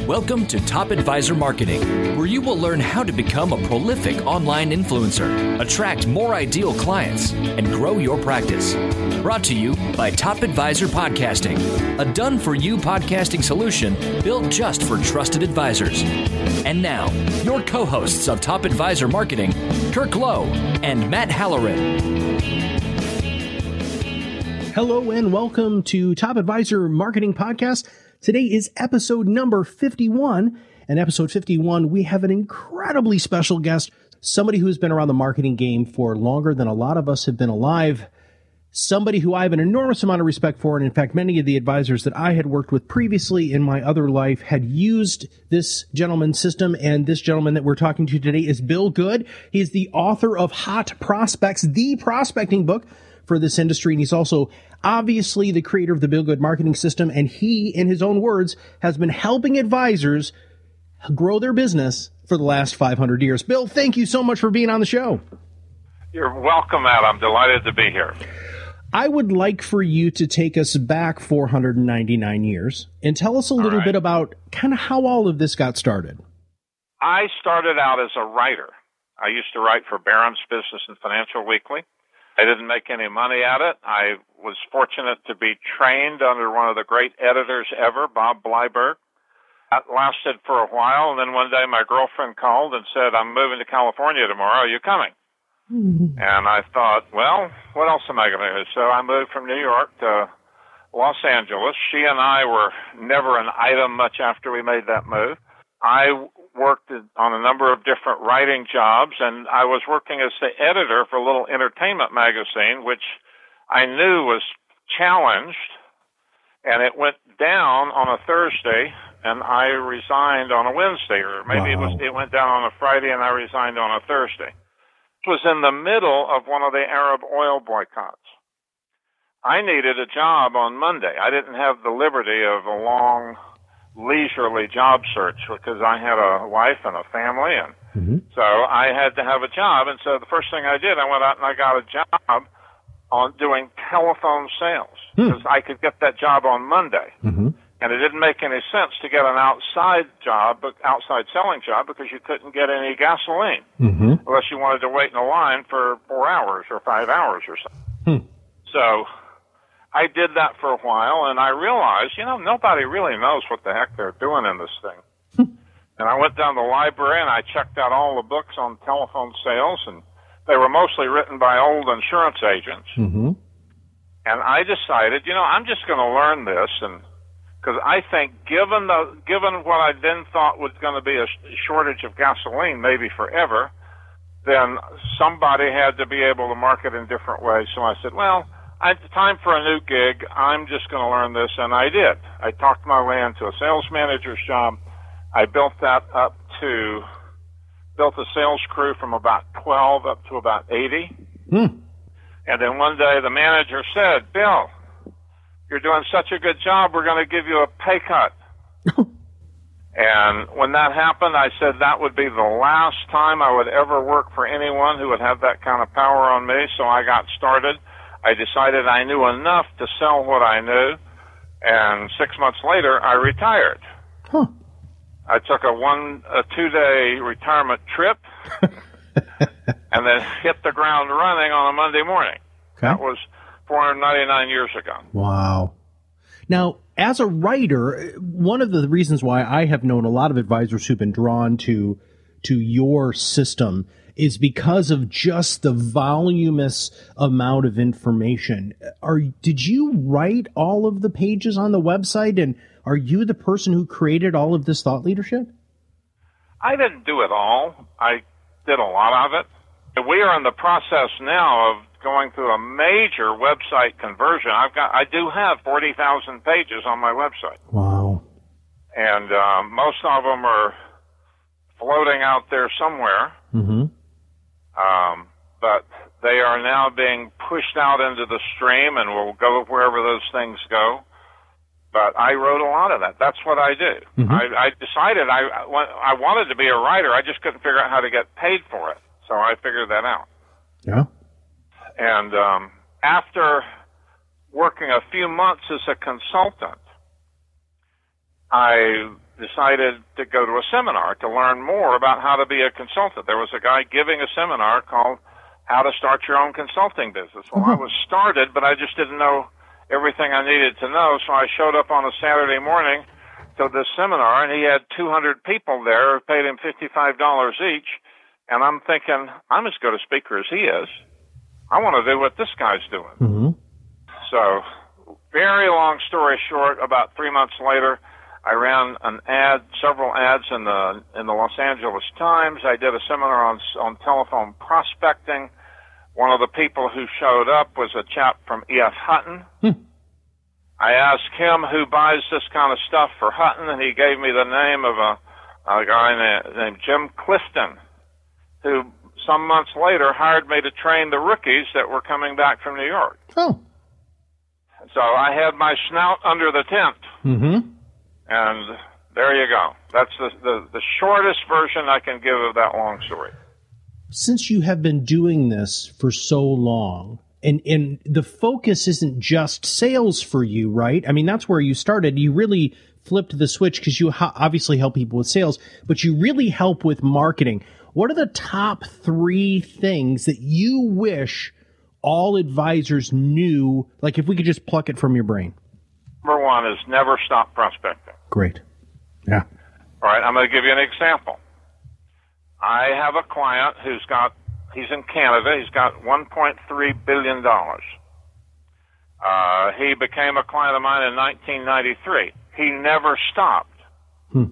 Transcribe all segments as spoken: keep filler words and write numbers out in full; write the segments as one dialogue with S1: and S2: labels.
S1: Welcome to Top Advisor Marketing, where you will learn how to become a prolific online influencer, attract more ideal clients, and grow your practice. Brought to you by Top Advisor Podcasting, a done-for-you podcasting solution built just for trusted advisors. And now, your co-hosts of Top Advisor Marketing, Kirk Lowe and Matt Halloran.
S2: Hello and welcome to Top Advisor Marketing Podcast. Today is episode number fifty-one, and episode fifty-one, we have an incredibly special guest, somebody who has been around the marketing game for longer than a lot of us have been alive, somebody who I have an enormous amount of respect for, and in fact, many of the advisors that I had worked with previously in my other life had used this gentleman's system, and this gentleman that we're talking to today is Bill Good. He is the author of Hot Prospects, the prospecting book for this industry, and he's also obviously the creator of the Bill Good marketing system, and he, in his own words, has been helping advisors grow their business for the last five hundred years. Bill, thank you so much for being on the show.
S3: You're welcome, Matt. I'm delighted to be here.
S2: I would like for you to take us back four hundred ninety-nine years and tell us a little right. bit about kind of how all of this got started.
S3: I started out as a writer. I used to write for Barron's Business and Financial Weekly. I didn't make any money at it. I was fortunate to be trained under one of the great editors ever, Bob Bleiberg. That lasted for a while, and then one day my girlfriend called and said, I'm moving to California tomorrow. Are you coming? Mm-hmm. And I thought, well, what else am I going to do? So I moved from New York to Los Angeles. She and I were never an item much after we made that move. I worked on a number of different writing jobs, and I was working as the editor for a little entertainment magazine, which I knew was challenged, and it went down on a Thursday, and I resigned on a Wednesday, or maybe wow. it was it went down on a Friday, and I resigned on a Thursday. It was in the middle of one of the Arab oil boycotts. I needed a job on Monday. I didn't have the liberty of a long leisurely job search because I had a wife and a family, and mm-hmm. so I had to have a job. And so the first thing I did, I went out and I got a job on doing telephone sales because mm. I could get that job on Monday. Mm-hmm. And it didn't make any sense to get an outside job, but outside selling job, because you couldn't get any gasoline mm-hmm. unless you wanted to wait in a line for four hours or five hours or something. Mm. So I did that for a while, and I realized, you know, nobody really knows what the heck they're doing in this thing. And I went down to the library, and I checked out all the books on telephone sales, and they were mostly written by old insurance agents. Mm-hmm. And I decided, you know, I'm just going to learn this, and because I think given the given what I then thought was going to be a shortage of gasoline, maybe forever, then somebody had to be able to market in different ways. So I said, well, it's time for a new gig. I'm just going to learn this, and I did. I talked my way into a sales manager's job. I built that up to, built a sales crew from about twelve up to about eighty. Hmm. And then one day the manager said, Bill, you're doing such a good job, we're going to give you a pay cut. And when that happened, I said that would be the last time I would ever work for anyone who would have that kind of power on me, so I got started. I decided I knew enough to sell what I knew, and six months later, I retired. Huh. I took a one, a two-day retirement trip, and then hit the ground running on a Monday morning. Okay. That was four hundred ninety-nine years ago.
S2: Wow. Now, as a writer, one of the reasons why I have known a lot of advisors who've been drawn to to your system is because of just the voluminous amount of information. Are did you write all of the pages on the website, and are you the person who created all of this thought leadership?
S3: I didn't do it all. I did a lot of it. We are in the process now of going through a major website conversion. I've got, I do have forty thousand pages on my website.
S2: Wow.
S3: And um, most of them are floating out there somewhere. Mm-hmm. Um, but they are now being pushed out into the stream and will go wherever those things go. But I wrote a lot of that. That's what I do. Mm-hmm. I, I decided I, I wanted to be a writer. I just couldn't figure out how to get paid for it. So I figured that out.
S2: Yeah.
S3: And um, after working a few months as a consultant, I decided to go to a seminar to learn more about how to be a consultant. There was a guy giving a seminar called How to Start Your Own Consulting Business. Well, uh-huh. I was started, but I just didn't know everything I needed to know, so I showed up on a Saturday morning to this seminar, and he had two hundred people there who paid him fifty-five dollars each, and I'm thinking, I'm as good a speaker as he is. I want to do what this guy's doing.
S2: Mm-hmm.
S3: So, very long story short, about three months later, I ran an ad, several ads in the in the Los Angeles Times. I did a seminar on on telephone prospecting. One of the people who showed up was a chap from E F Hutton.
S2: Hmm.
S3: I asked him who buys this kind of stuff for Hutton, and he gave me the name of a, a guy named, named Jim Clifton, who some months later hired me to train the rookies that were coming back from New York.
S2: Oh.
S3: So I had my snout under the tent.
S2: Mm-hmm.
S3: And there you go. That's the, the, the shortest version I can give of that long story.
S2: Since you have been doing this for so long, and, and the focus isn't just sales for you, right? I mean, that's where you started. You really flipped the switch because you ha- obviously help people with sales, but you really help with marketing. What are the top three things that you wish all advisors knew? Like if we could just pluck it from your brain.
S3: Number one is never stop prospecting.
S2: Great. Yeah.
S3: All right, I'm going to give you an example. I have a client who's got, he's in Canada, he's got one point three billion dollars. Uh, he became a client of mine in nineteen ninety-three. He never stopped.
S2: Hmm.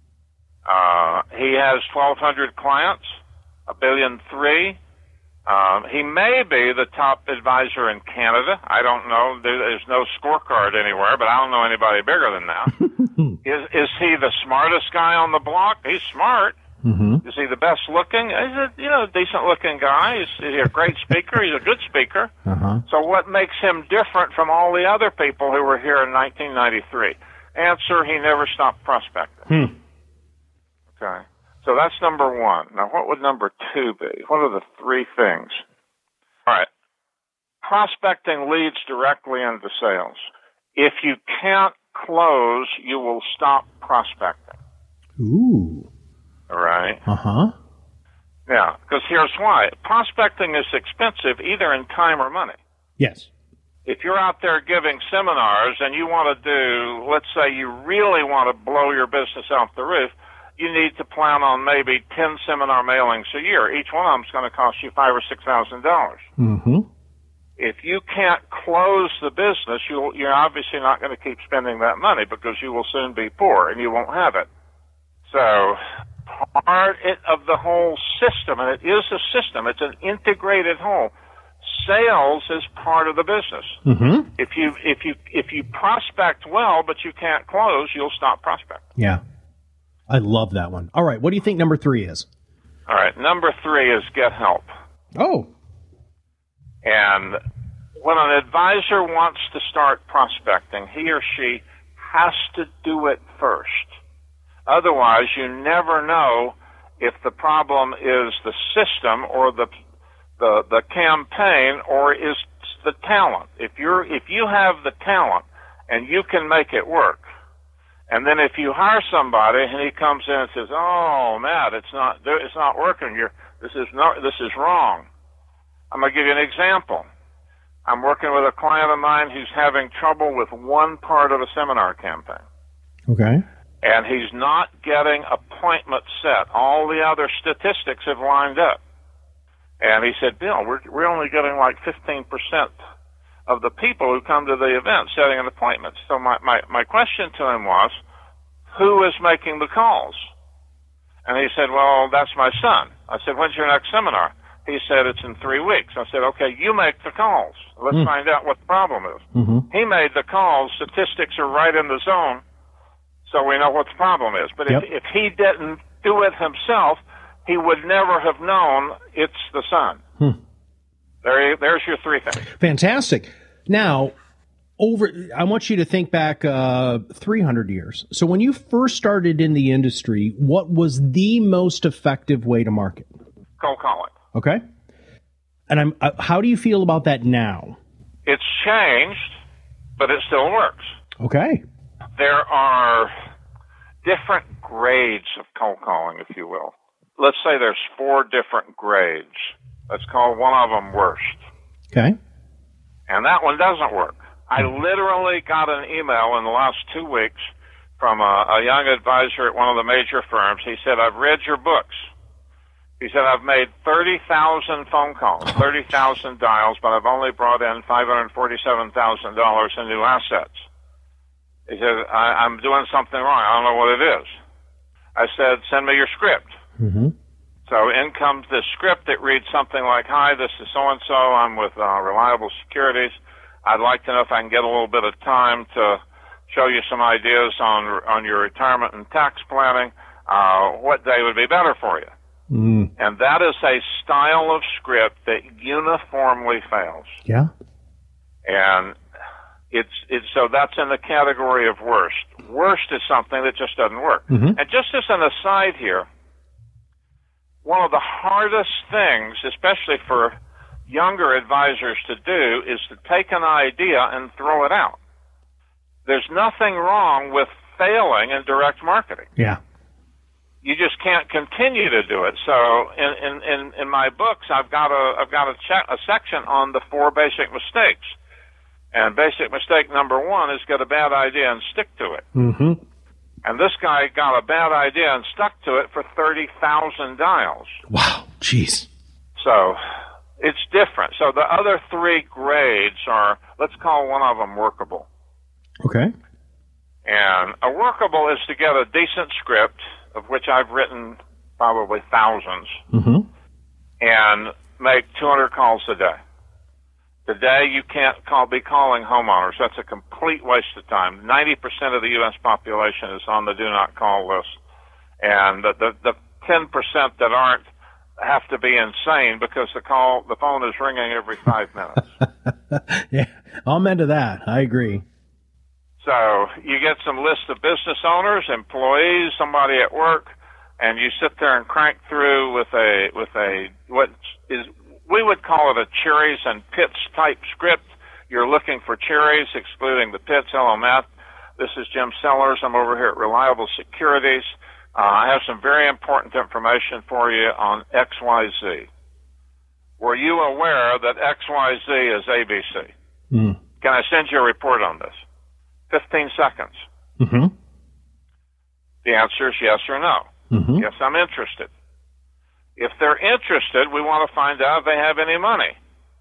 S3: Uh, he has twelve hundred clients, a billion three. Um, he may be the top advisor in Canada. I don't know. There's no scorecard anywhere, but I don't know anybody bigger than that. is is he the smartest guy on the block? He's smart.
S2: Mm-hmm.
S3: Is he the best looking? He's a you know decent looking guy. Is, is he a great speaker? He's a good speaker.
S2: Uh-huh.
S3: So what makes him different from all the other people who were here in nineteen ninety-three? Answer: he never stopped prospecting.
S2: Hmm.
S3: Okay. So that's number one. Now, what would number two be? What are the three things? All right. Prospecting leads directly into sales. If you can't close, you will stop prospecting.
S2: Ooh.
S3: All right?
S2: Uh-huh.
S3: Yeah, because here's why. Prospecting is expensive either in time or money.
S2: Yes.
S3: If you're out there giving seminars and you want to do, let's say you really want to blow your business off the roof, you need to plan on maybe ten seminar mailings a year. Each one of them is going to cost you five or six thousand dollars.
S2: Mm-hmm.
S3: If you can't close the business, you'll, you're obviously not going to keep spending that money because you will soon be poor and you won't have it. So part of the whole system, and it is a system. It's an integrated whole. Sales is part of the business.
S2: Mm-hmm.
S3: If you if you if you prospect well but you can't close, you'll stop prospecting.
S2: Yeah. I love that one. All right. What do you think number three is?
S3: All right. Number three is get help.
S2: Oh.
S3: And when an advisor wants to start prospecting, he or she has to do it first. Otherwise, you never know if the problem is the system or the the, the campaign or is the talent. If you're if you have the talent and you can make it work, and then if you hire somebody and he comes in and says, "Oh, Matt, it's not it's not working. You're this is not this is wrong." I'm going to give you an example. I'm working with a client of mine who's having trouble with one part of a seminar campaign.
S2: Okay.
S3: And he's not getting appointments set. All the other statistics have lined up. And he said, "Bill, we're we're only getting like fifteen percent of the people who come to the event setting an appointment." So my, my, my question to him was, who is making the calls? And he said, "Well, that's my son." I said, "When's your next seminar?" He said, "It's in three weeks." I said, "Okay, you make the calls. Let's mm. find out what the problem is."
S2: Mm-hmm.
S3: He made the calls. Statistics are right in the zone, so we know what the problem is. But
S2: yep.
S3: if, if he didn't do it himself, he would never have known it's the son.
S2: Hmm.
S3: There, there's your three things.
S2: Fantastic. Now, over, I want you to think back uh, three hundred years. So when you first started in the industry, what was the most effective way to market?
S3: Cold calling.
S2: Okay. And I'm. Uh, how do you feel about that now?
S3: It's changed, but it still works.
S2: Okay.
S3: There are, different grades of cold calling, if you will. Let's say there's four different grades. Let's call one of them worst.
S2: Okay.
S3: And that one doesn't work. I literally got an email in the last two weeks from a, a young advisor at one of the major firms. He said, I've read your books. He said, I've made thirty thousand phone calls, thirty thousand dials, but I've only brought in five hundred forty-seven thousand dollars in new assets. He said, I, I'm doing something wrong. I don't know what it is. I said, send me your script.
S2: Mm-hmm.
S3: So in comes this script that reads something like, hi, this is so-and-so. I'm with uh, Reliable Securities. I'd like to know if I can get a little bit of time to show you some ideas on on your retirement and tax planning. Uh, what day would be better for you?
S2: Mm.
S3: And that is a style of script that uniformly fails.
S2: Yeah.
S3: And it's it's so that's in the category of worst. Worst is something that just doesn't work.
S2: Mm-hmm.
S3: And just as an aside here, one of the hardest things, especially for younger advisors to do, is to take an idea and throw it out. There's nothing wrong with failing in direct marketing.
S2: Yeah.
S3: You just can't continue to do it. So in in in, in my books, I've got a I've got a, check, a section on the four basic mistakes. And basic mistake number one is get a bad idea and stick to it.
S2: Mm-hmm.
S3: And this guy got a bad idea and stuck to it for thirty thousand dials.
S2: Wow. Jeez.
S3: So it's different. So the other three grades are, let's call one of them workable.
S2: Okay.
S3: And a workable is to get a decent script, of which I've written probably thousands,
S2: mm-hmm.
S3: and make two hundred calls a day. Today, you can't call, be calling homeowners. That's a complete waste of time. ninety percent of the U S population is on the do not call list. And the, the, the ten percent that aren't have to be insane because the call, the phone is ringing every five minutes.
S2: Yeah, amen to that. I agree.
S3: So you get some list of business owners, employees, somebody at work, and you sit there and crank through with a, with a, what is, we would call it a cherries and pits type script. You're looking for cherries, excluding the pits. Hello, Matt. This is Jim Sellers. I'm over here at Reliable Securities. Uh, I have some very important information for you on X Y Z. Were you aware that X Y Z is A B C?
S2: Mm.
S3: Can I send you a report on this? fifteen seconds.
S2: Mm-hmm.
S3: The answer is yes or no.
S2: Mm-hmm.
S3: Yes, I'm interested. If they're interested, we want to find out if they have any money.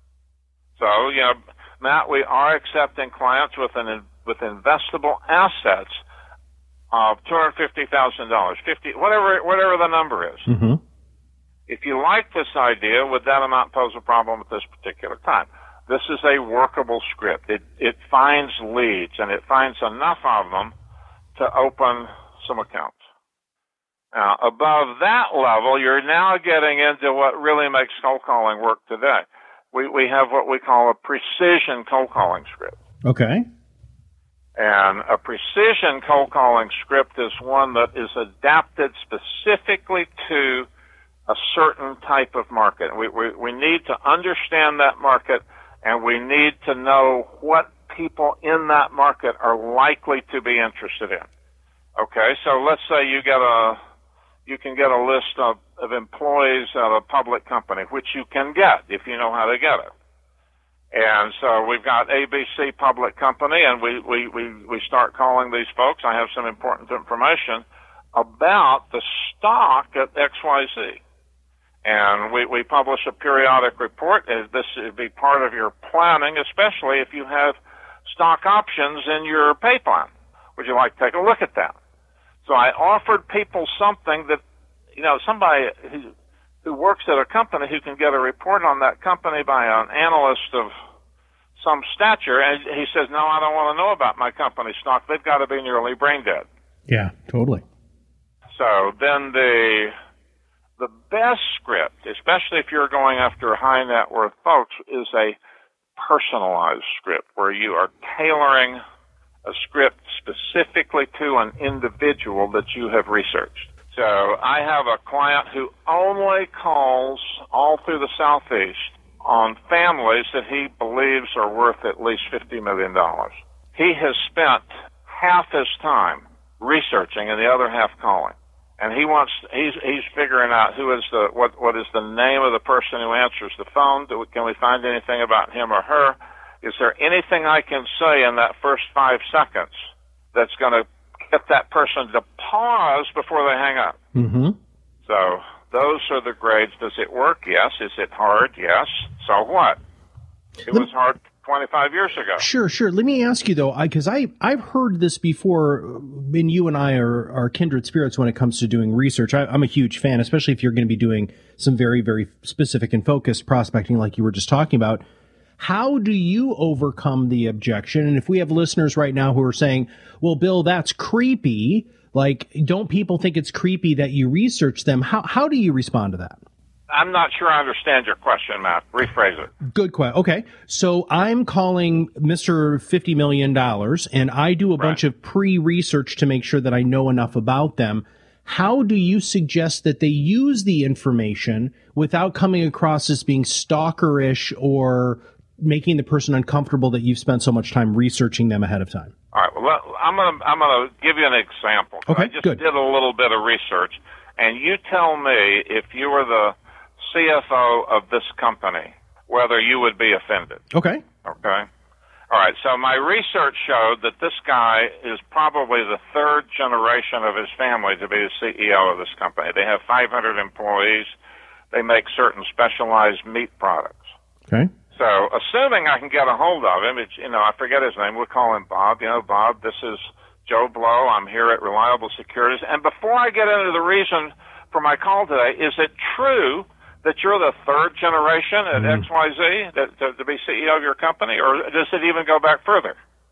S3: So, you know, Matt, we are accepting clients with an with investable assets of two hundred fifty thousand dollars, fifty, whatever whatever the number is.
S2: Mm-hmm.
S3: If you like this idea, would that amount pose a problem at this particular time? This is a workable script. It it finds leads, and it finds enough of them to open some accounts. Now, above that level, you're now getting into what really makes cold calling work today. We we have what we call a precision cold calling script.
S2: Okay.
S3: And a precision cold calling script is one that is adapted specifically to a certain type of market. We we, we need to understand that market, and we need to know what people in that market are likely to be interested in. Okay, so let's say you get a you can get a list of, of employees at a public company, which you can get if you know how to get it. And so we've got A B C Public Company, and we, we, we, we start calling these folks. I have some important information about the stock at X Y Z. And we, we publish a periodic report. This would be part of your planning, especially if you have stock options in your pay plan. Would you like to take a look at that? So I offered people something that, you know, somebody who, who works at a company who can get a report on that company by an analyst of some stature, and he says, no, I don't want to know about my company stock. They've got to be nearly brain dead.
S2: Yeah, totally.
S3: So then the the best script, especially if you're going after high net worth folks, is a personalized script where you are tailoring a script specifically to an individual that you have researched. So I have a client who only calls all through the Southeast on families that he believes are worth at least fifty million dollars. He has spent half his time researching and the other half calling. And he wants, he's, he's figuring out who is the, what, what is the name of the person who answers the phone. Do we, can we find anything about him or her? Is there anything I can say in that first five seconds that's going to get that person to pause before they hang up?
S2: Mm-hmm.
S3: So those are the grades. Does it work? Yes. Is it hard? Yes. So what? It was hard twenty-five years ago.
S2: Sure, sure. Let me ask you, though, because I, I, I've heard this before, and you and I are, are kindred spirits when it comes to doing research. I, I'm a huge fan, especially if you're going to be doing some very, very specific and focused prospecting like you were just talking about. How do you overcome the objection? And if we have listeners right now who are saying, well, Bill, that's creepy, like, don't people think it's creepy that you research them? How, how do you respond to that?
S3: I'm not sure I understand your question, Matt. Rephrase it.
S2: Good question. Okay. So I'm calling Mister fifty million dollars, and I do a right. bunch of pre-research to make sure that I know enough about them. How do you suggest that they use the information without coming across as being stalkerish or making the person uncomfortable that you've spent so much time researching them ahead of time?
S3: All right. Well, I'm going to I'm going to give you an example.
S2: Okay,
S3: I just
S2: good.
S3: did a little bit of research, and you tell me if you were the C F O of this company, whether you would be offended.
S2: Okay.
S3: Okay. All right. So my research showed that this guy is probably the third generation of his family to be the C E O of this company. They have five hundred employees. They make certain specialized meat products.
S2: Okay.
S3: So assuming I can get a hold of him, it's, you know, I forget his name. We'll call him Bob. You know, Bob, this is Joe Blow. I'm here at Reliable Securities. And before I get into the reason for my call today, is it true that you're the third generation at mm. X Y Z that, to, to be C E O of your company, or does it even go back further?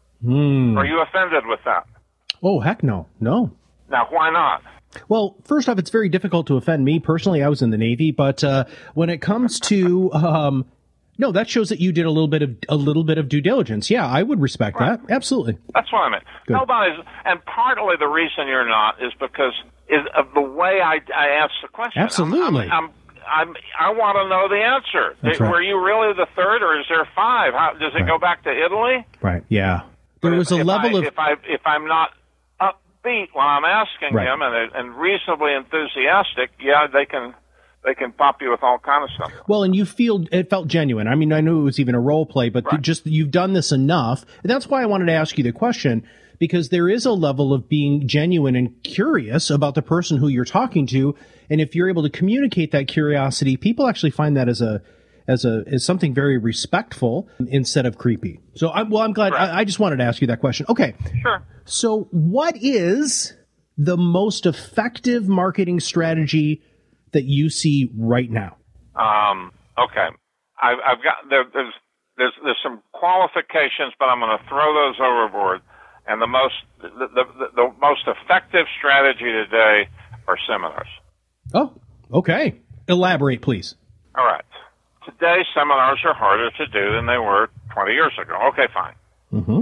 S2: Mm.
S3: Are you offended with that?
S2: Oh, heck no. No.
S3: Now, why not?
S2: Well, first off, it's very difficult to offend me. Personally, I was in the Navy, but uh, when it comes to... Um, no, that shows that you did a little bit of a little bit of due diligence. Yeah, I would respect right. that. Absolutely.
S3: That's what I meant. Nobody's, and partly the reason you're not is because is of the way I, I asked the question.
S2: Absolutely.
S3: I'm, I'm, I'm, I want to know the answer.
S2: That's right.
S3: Were you really the third, or is there five? How, does it right. go back to Italy?
S2: Right. Yeah. There
S3: but
S2: was
S3: if,
S2: a level
S3: I,
S2: of
S3: if I if I'm not upbeat when I'm asking
S2: right.
S3: him and and reasonably enthusiastic, yeah, they can. They can pop you with all kind of stuff.
S2: Well, and you feel it felt genuine. I mean, I knew it was even a role play, but right. just you've done this enough. And that's why I wanted to ask you the question, because there is a level of being genuine and curious about the person who you're talking to. And if you're able to communicate that curiosity, people actually find that as a as a as something very respectful instead of creepy. So, I'm, well, I'm glad. Right. I, I just wanted to ask you that question. Okay.
S3: Sure.
S2: So, what is the most effective marketing strategy that you see right now?
S3: Um, okay. I've, I've got, there, there's, there's, there's some qualifications, but I'm going to throw those overboard. And the most, the, the, the, the most effective strategy today are seminars.
S2: Oh, okay. Elaborate, please.
S3: All right. Today, seminars are harder to do than they were twenty years ago. Okay, fine.
S2: Mm-hmm.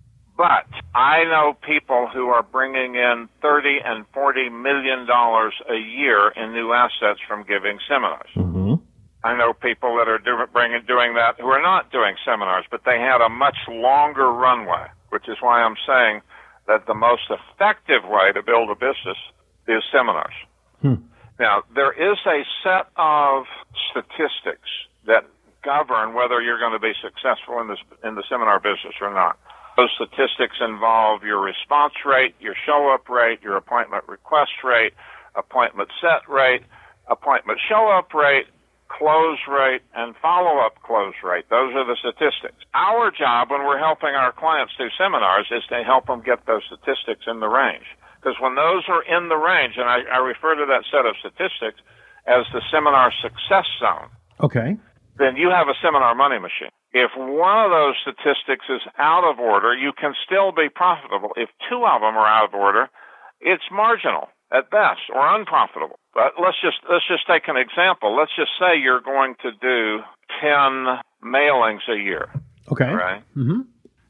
S3: But I know people who are bringing in thirty and forty million dollars a year in new assets from giving seminars.
S2: Mm-hmm.
S3: I know people that are do, bringing, doing that who are not doing seminars, but they had a much longer runway, which is why I'm saying that the most effective way to build a business is seminars.
S2: Hmm.
S3: Now, there is a set of statistics that govern whether you're going to be successful in this in the seminar business or not. Those statistics involve your response rate, your show-up rate, your appointment request rate, appointment set rate, appointment show-up rate, close rate, and follow-up close rate. Those are the statistics. Our job when we're helping our clients do seminars is to help them get those statistics in the range. Because when those are in the range, and I, I refer to that set of statistics as the seminar success zone,
S2: okay,
S3: then you have a seminar money machine. If one of those statistics is out of order, you can still be profitable. If two of them are out of order, it's marginal at best or unprofitable. But let's just let's just take an example. Let's just say you're going to do ten mailings a year.
S2: Okay.
S3: Right?
S2: Mm-hmm.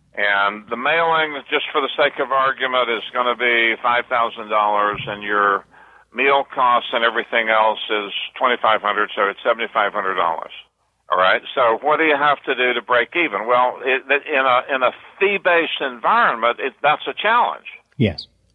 S3: And the mailing, just for the sake of argument, is going to be five thousand dollars, and your meal costs and everything else is twenty-five hundred dollars, so it's seventy-five hundred dollars. All right. So what do you have to do to break even? Well, it, in a in a fee-based environment, it, that's a challenge.
S2: Yes.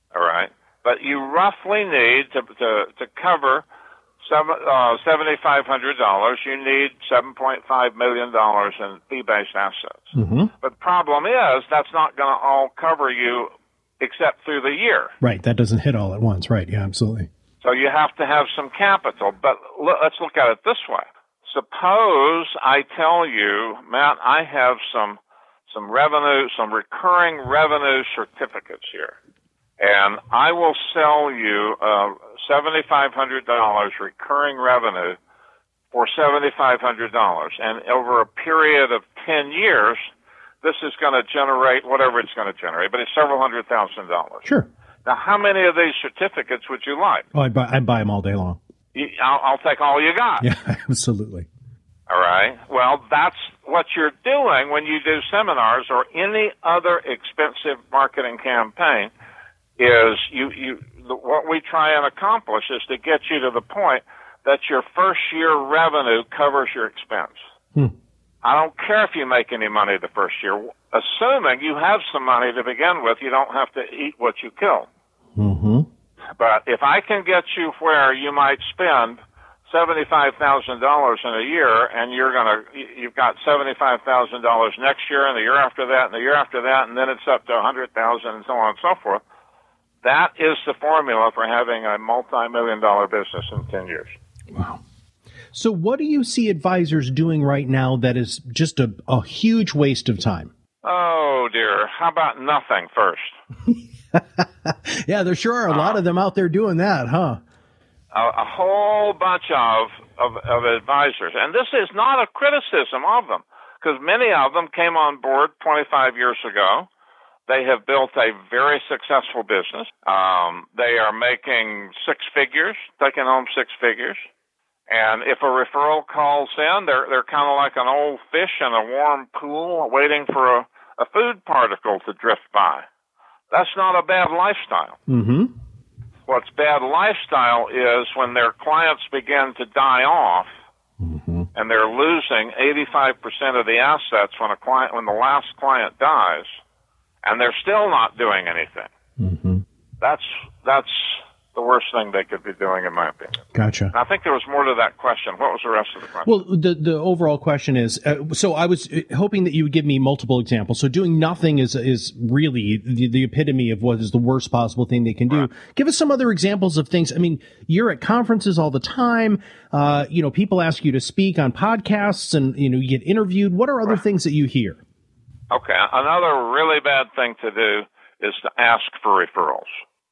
S3: all right? But you roughly need to to, to cover seven, uh, seven thousand five hundred dollars. You need seven point five million dollars in fee-based assets.
S2: Mm-hmm.
S3: But the problem is that's not going to all cover you except through the year.
S2: Right. That doesn't hit all at once. Right. Yeah, absolutely.
S3: So you have to have some capital. But look, let's look at it this way. Suppose I tell you, Matt, I have some some revenue, some recurring revenue certificates here. And I will sell you uh, seven thousand five hundred dollars recurring revenue for seven thousand five hundred dollars. And over a period of ten years, this is going to generate whatever it's going to generate, but it's several hundred thousand dollars.
S2: Sure.
S3: Now, how many of these certificates would you like?
S2: Oh, I'd buy, I'd buy them all day long.
S3: You, I'll, I'll take all you got.
S2: Yeah, absolutely.
S3: All right. Well, that's what you're doing when you do seminars or any other expensive marketing campaign. Is you you the, what we try and accomplish is to get you to the point that your first year revenue covers your expense.
S2: Hmm.
S3: I don't care if you make any money the first year, assuming you have some money to begin with. You don't have to eat what you kill.
S2: Mm-hmm.
S3: But if I can get you where you might spend seventy-five thousand dollars in a year, and you're gonna you've got seventy-five thousand dollars next year, and the year after that, and the year after that, and then it's up to a hundred thousand, and so on and so forth. That is the formula for having a multi-million dollar business in ten years.
S2: Wow. So what do you see advisors doing right now that is just a, a huge waste of time?
S3: Oh, dear. How about nothing first?
S2: Yeah, there sure are a lot uh, of them out there doing that, huh?
S3: A, a whole bunch of, of, of advisors. And this is not a criticism of them, because many of them came on board twenty-five years ago. They have built a very successful business. Um, they are making six figures, taking home six figures. And if a referral calls in, they're they're kind of like an old fish in a warm pool waiting for a, a food particle to drift by. That's not a bad lifestyle.
S2: Mm-hmm.
S3: What's bad lifestyle is when their clients begin to die off,
S2: mm-hmm.
S3: and they're losing eighty-five percent of the assets when a client when the last client dies. And they're still not doing anything.
S2: Mm-hmm.
S3: That's that's the worst thing they could be doing, in my opinion.
S2: Gotcha.
S3: And I think there was more to that question. What was the rest of the question?
S2: Well, the the overall question is, uh, so I was hoping that you would give me multiple examples. So doing nothing is is really the, the epitome of what is the worst possible thing they can do. Right. Give us some other examples of things. I mean, you're at conferences all the time. Uh, you know, people ask you to speak on podcasts, and you know, you get interviewed. What are other right. things that you hear?
S3: Okay, another really bad thing to do is to ask for referrals.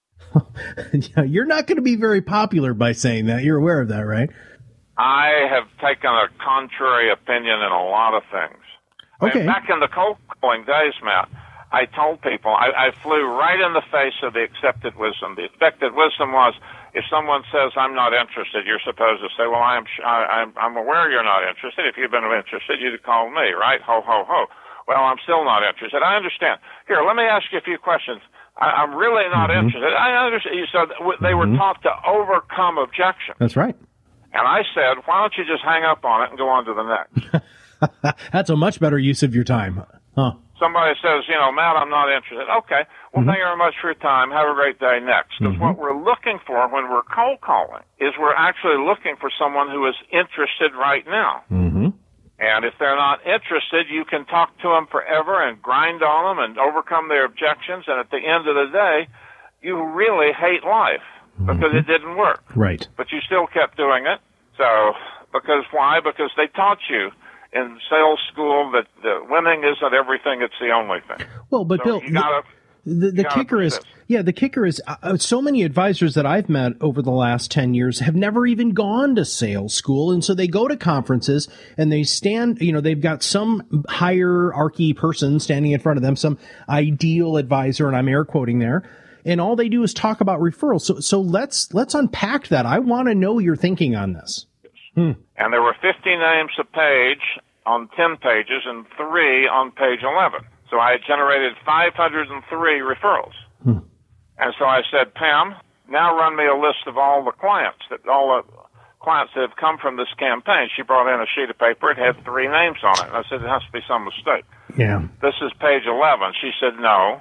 S2: Yeah, you're not going to be very popular by saying that. You're aware of that, right?
S3: I have taken a contrary opinion in a lot of things.
S2: Okay.
S3: I mean, back in the cold calling days, Matt, I told people, I, I flew right in the face of the accepted wisdom. The accepted wisdom was, if someone says, I'm not interested, you're supposed to say, well, I am, I, I'm, I'm aware you're not interested. If you'd been interested, you'd call me, right? Ho, ho, ho. Well, I'm still not interested. I understand. Here, let me ask you a few questions. I, I'm really not mm-hmm. interested. I understand. So they were
S2: mm-hmm.
S3: taught to overcome objections.
S2: That's right.
S3: And I said, why don't you just hang up on it and go on to the next?
S2: That's a much better use of your time. Huh.
S3: Somebody says, you know, Matt, I'm not interested. Okay. Well,
S2: mm-hmm.
S3: thank you very much for your time. Have a great day. Next. Because
S2: mm-hmm.
S3: what we're looking for when we're cold calling is we're actually looking for someone who is interested right now.
S2: Mm-hmm.
S3: And if they're not interested, you can talk to them forever and grind on them and overcome their objections. And at the end of the day, you really hate life because mm-hmm. it didn't work.
S2: Right.
S3: But you still kept doing it. So, because why? Because they taught you in sales school that the winning isn't everything, it's the only thing.
S2: Well, but
S3: so
S2: Bill,
S3: you gotta,
S2: the, the kicker is, yeah, the kicker is uh, so many advisors that I've met over the last ten years have never even gone to sales school. And so they go to conferences and they stand, you know, they've got some hierarchy person standing in front of them, some ideal advisor, and I'm air quoting there. And all they do is talk about referrals. So, so let's, let's unpack that. I want to know your thinking on this. Hmm.
S3: And there were fifty names a page on ten pages and three on page eleven. So I had generated five hundred three referrals.
S2: Hmm.
S3: And so I said, Pam, now run me a list of all the clients, that all the clients that have come from this campaign. She brought in a sheet of paper. It had three names on it. And I said, it has to be some mistake.
S2: Yeah.
S3: This is page eleven. She said, no,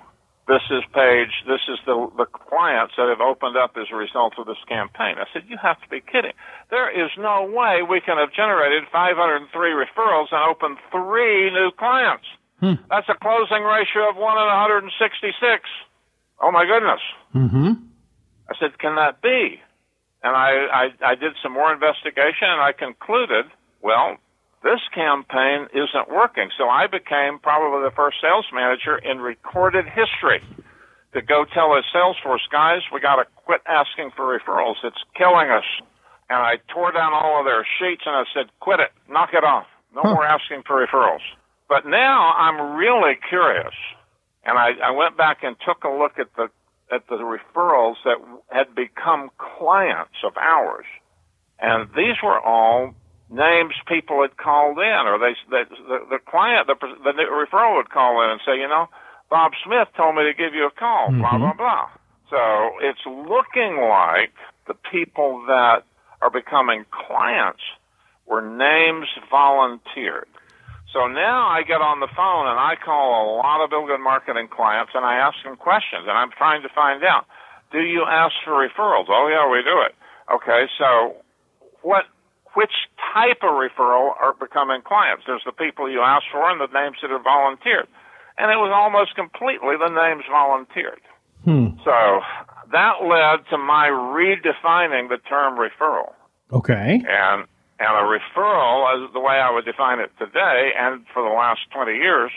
S3: This is page, this is the, the clients that have opened up as a result of this campaign. I said, you have to be kidding. There is no way we can have generated five hundred three referrals and opened three new clients. Hmm. That's a closing ratio of one in one hundred sixty-six. Oh, my goodness.
S2: Mm-hmm.
S3: I said, can that be? And I, I, I did some more investigation, and I concluded, well, this campaign isn't working. So I became probably the first sales manager in recorded history to go tell his Salesforce guys, we got to quit asking for referrals. It's killing us. And I tore down all of their sheets and I said, quit it. Knock it off. No huh. more asking for referrals. But now I'm really curious. And I, I went back and took a look at the at the referrals that had become clients of ours. And these were all names people had called in, or they, they the, the client, the, the referral would call in and say, you know, Bob Smith told me to give you a call, mm-hmm. blah, blah, blah. So it's looking like the people that are becoming clients were names volunteered. So now I get on the phone and I call a lot of Bill Good Marketing clients and I ask them questions and I'm trying to find out, do you ask for referrals? Oh, yeah, we do it. Okay, so what, which type of referral are becoming clients? There's the people you ask for and the names that are volunteered. And it was almost completely the names volunteered.
S2: Hmm.
S3: So that led to my redefining the term referral.
S2: Okay.
S3: And And a referral, as the way I would define it today and for the last twenty years,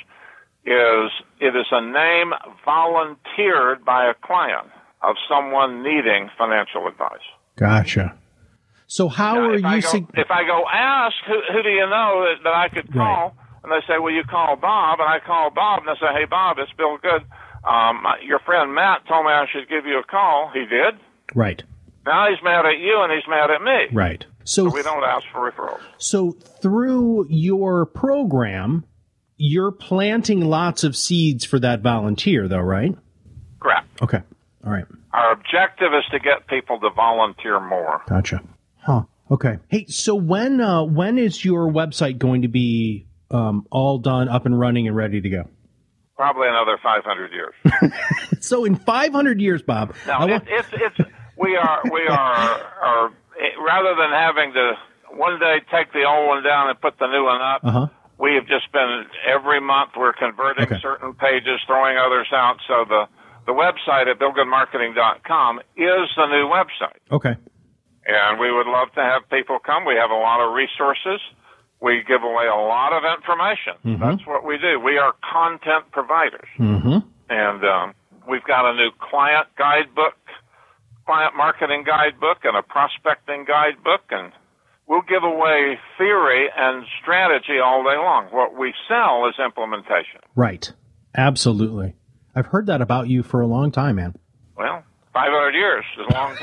S3: is it is a name volunteered by a client of someone needing financial advice.
S2: Gotcha. So how
S3: now,
S2: are
S3: if
S2: you...
S3: I go,
S2: sig-
S3: if I go ask, who, who do you know that, that I could call? Right. And they say, well, you call Bob. And I call Bob, and I say, hey, Bob, it's Bill Good. Um, your friend Matt told me I should give you a call. He did.
S2: Right.
S3: Now he's mad at you, and he's mad at me.
S2: Right. So,
S3: so we don't ask for referrals.
S2: So through your program, you're planting lots of seeds for that volunteer, though, right?
S3: Correct.
S2: Okay. All right.
S3: Our objective is to get people to volunteer more.
S2: Gotcha. Huh. Okay. Hey, so when uh, when is your website going to be um, all done, up and running, and ready to go?
S3: Probably another five hundred years.
S2: So in five hundred years, Bob.
S3: No, it, it's it's we are we are are. Rather than having to one day take the old one down and put the new one up,
S2: uh-huh.
S3: we have just been, every month we're converting
S2: okay.
S3: certain pages, throwing others out. So the, the website at bill good marketing dot com is the new website.
S2: Okay.
S3: And we would love to have people come. We have a lot of resources. We give away a lot of information.
S2: Mm-hmm.
S3: That's what we do. We are content providers.
S2: Mm-hmm.
S3: And um, we've got a new client guidebook. Client marketing guidebook and a prospecting guidebook, and we'll give away theory and strategy all day long. What we sell is implementation.
S2: Right. Absolutely. I've heard that about you for a long time, man.
S3: Well, five hundred years is a long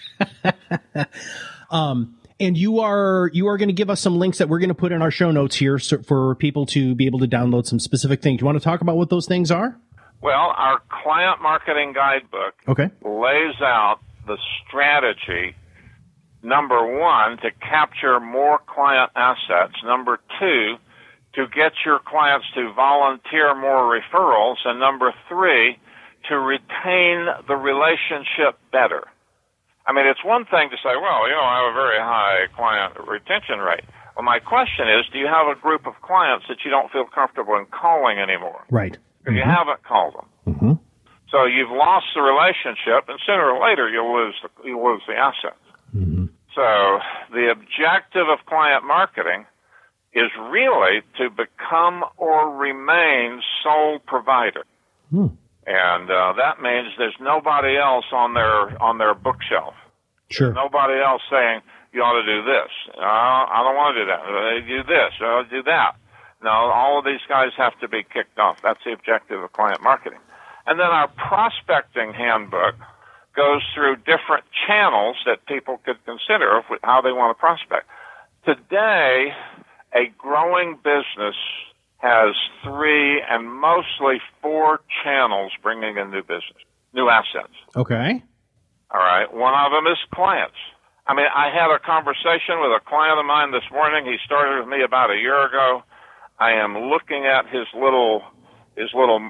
S3: time.
S2: um, and you are you are going to give us some links that we're going to put in our show notes here so for people to be able to download some specific things. You want to talk about what those things are?
S3: Well, our client marketing guidebook
S2: okay.
S3: lays out the strategy, number one, to capture more client assets. Number two, to get your clients to volunteer more referrals. And number three, to retain the relationship better. I mean, it's one thing to say, well, you know, I have a very high client retention rate. Well, my question is, do you have a group of clients that you don't feel comfortable in calling anymore?
S2: Right.
S3: If mm-hmm. you haven't called them.
S2: Mm-hmm.
S3: So you've lost the relationship, and sooner or later you'll lose the, you'll lose the assets.
S2: Mm-hmm.
S3: So the objective of client marketing is really to become or remain sole provider,
S2: mm.
S3: and uh, that means there's nobody else on their on their bookshelf.
S2: Sure.
S3: There's nobody else saying you ought to do this. Uh, I don't want to do that. Uh, do this. Uh, do that. No, all of these guys have to be kicked off. That's the objective of client marketing. And then our prospecting handbook goes through different channels that people could consider of how they want to prospect. Today, a growing business has three and mostly four channels bringing in new business, new assets.
S2: Okay.
S3: All right. One of them is clients. I mean, I had a conversation with a client of mine this morning. He started with me about a year ago. I am looking at his little, his little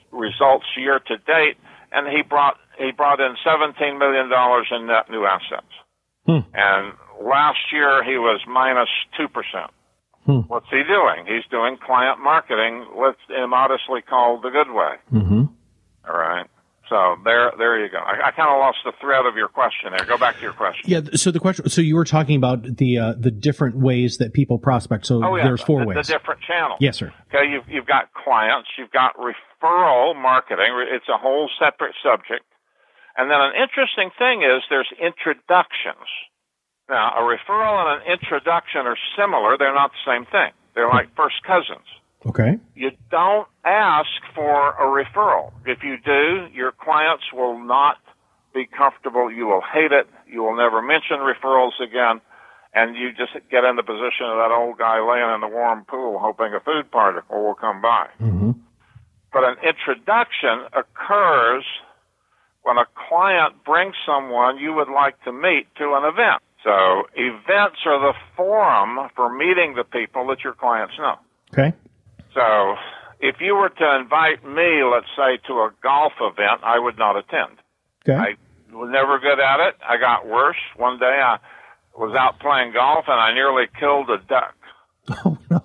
S3: results year to date, and he brought he brought in seventeen million dollars in net new assets. Hmm. And last year he was minus two percent. Hmm. What's he doing? He's doing client marketing, what's immodestly called the good way. Mm-hmm. All right. So there, there you go. I, I kind of lost the thread of your question there. Go back to your question.
S2: Yeah. So the question. So you were talking about the uh, the different ways that people prospect. So
S3: oh, yeah,
S2: there's four
S3: the,
S2: ways.
S3: The different channels.
S2: Yes, sir.
S3: Okay. You've you've got clients. You've got referral marketing. It's a whole separate subject. And then an interesting thing is there's introductions. Now, a referral and an introduction are similar. They're not the same thing. They're like first cousins.
S2: Okay.
S3: You don't ask for a referral. If you do, your clients will not be comfortable. You will hate it. You will never mention referrals again. And you just get in the position of that old guy laying in the warm pool hoping a food particle will come by. Mm-hmm. But an introduction occurs when a client brings someone you would like to meet to an event. So events are the forum for meeting the people that your clients know.
S2: Okay.
S3: So if you were to invite me, let's say, to a golf event, I would not attend.
S2: Okay.
S3: I was never good at it. I got worse. One day I was out playing golf and I nearly killed a duck.
S2: Oh, no.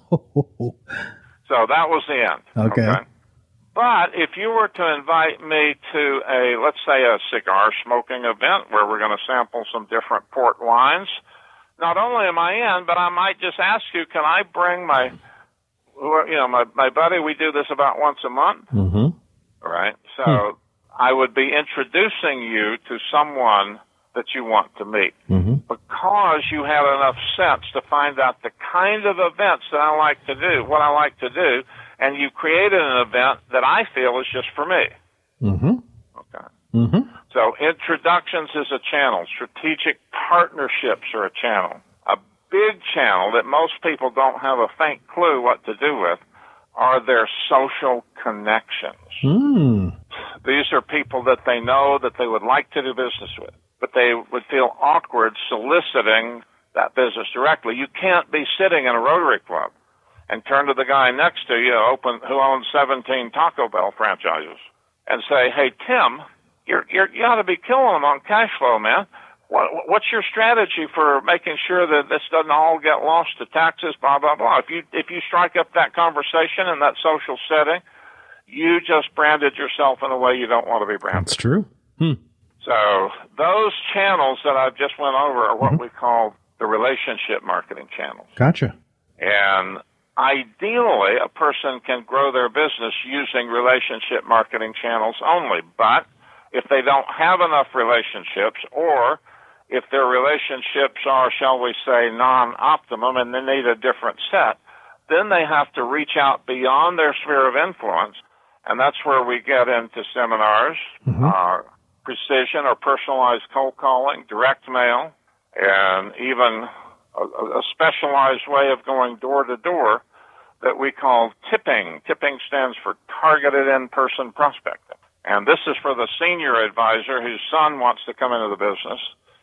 S3: So that was the end.
S2: Okay. okay?
S3: But if you were to invite me to a, let's say, a cigar smoking event where we're going to sample some different port wines, not only am I in, but I might just ask you, can I bring my, you know, my, my buddy, we do this about once a month. Mm-hmm. Right? So hmm. I would be introducing you to someone that you want to meet mm-hmm. because you had enough sense to find out the kind of events that I like to do, what I like to do, and you created an event that I feel is just for me. Mm-hmm. Okay. Mm-hmm. So introductions is a channel. Strategic partnerships are a channel. A big channel that most people don't have a faint clue what to do with are their social connections. Mm. These are people that they know that they would like to do business with, but they would feel awkward soliciting that business directly. You can't be sitting in a Rotary Club and turn to the guy next to you, open who owns seventeen Taco Bell franchises, and say, "Hey, Tim, you're, you're, you ought to be killing them on cash flow, man. What, what's your strategy for making sure that this doesn't all get lost to taxes, blah, blah, blah?" If you, if you strike up that conversation in that social setting, you just branded yourself in a way you don't want to be branded.
S2: That's true. Hmm.
S3: So those channels that I've just went over are what mm-hmm. we call the relationship marketing channels.
S2: Gotcha.
S3: And ideally, a person can grow their business using relationship marketing channels only. But if they don't have enough relationships, or if their relationships are, shall we say, non-optimum and they need a different set, then they have to reach out beyond their sphere of influence. And that's where we get into seminars, mm-hmm. uh, precision or personalized cold calling, direct mail, and even a, a specialized way of going door to door that we call tipping. Tipping stands for targeted in-person prospecting. And this is for the senior advisor whose son wants to come into the business,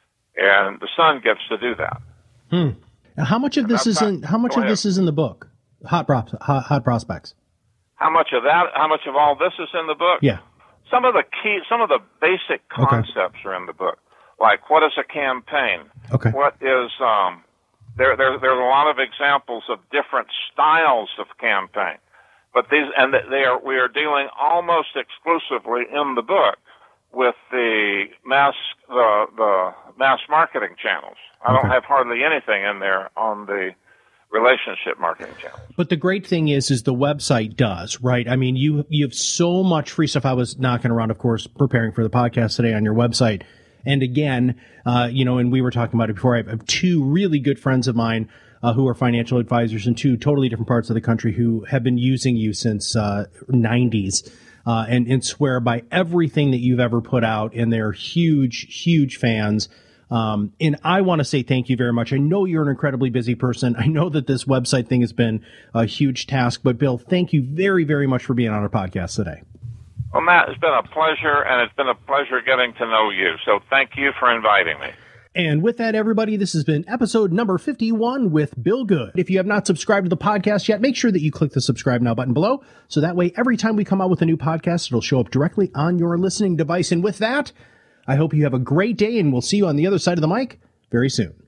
S3: and the son gets to do that.
S2: Hmm. Now, how much of this is in, how much of this is in the book? Hot, prop, hot, hot prospects.
S3: How much of that, how much of all this is in the book?
S2: Yeah.
S3: Some of the key, some of the basic concepts okay. are in the book. Like, what is a campaign?
S2: Okay.
S3: What is, um, there, there, there are a lot of examples of different styles of campaign. But these, and they are, we are dealing almost exclusively in the book with the mass, the, the mass marketing channels. I okay. don't have hardly anything in there on the relationship marketing channels.
S2: But the great thing is, is the website does, right? I mean, you, you have so much free stuff. I was knocking around, of course, preparing for the podcast today on your website. And again, uh, you know, and we were talking about it before. I have two really good friends of mine uh, who are financial advisors in two totally different parts of the country who have been using you since uh nineties uh, and, and swear by everything that you've ever put out. And they're huge, huge fans. Um, and I want to say thank you very much. I know you're an incredibly busy person. I know that this website thing has been a huge task. But, Bill, thank you very, very much for being on our podcast today.
S3: Well, Matt, it's been a pleasure, and it's been a pleasure getting to know you. So thank you for inviting me.
S2: And with that, everybody, this has been episode number fifty-one with Bill Good. If you have not subscribed to the podcast yet, make sure that you click the subscribe now button below. So that way, every time we come out with a new podcast, it'll show up directly on your listening device. And with that, I hope you have a great day, and we'll see you on the other side of the mic very soon.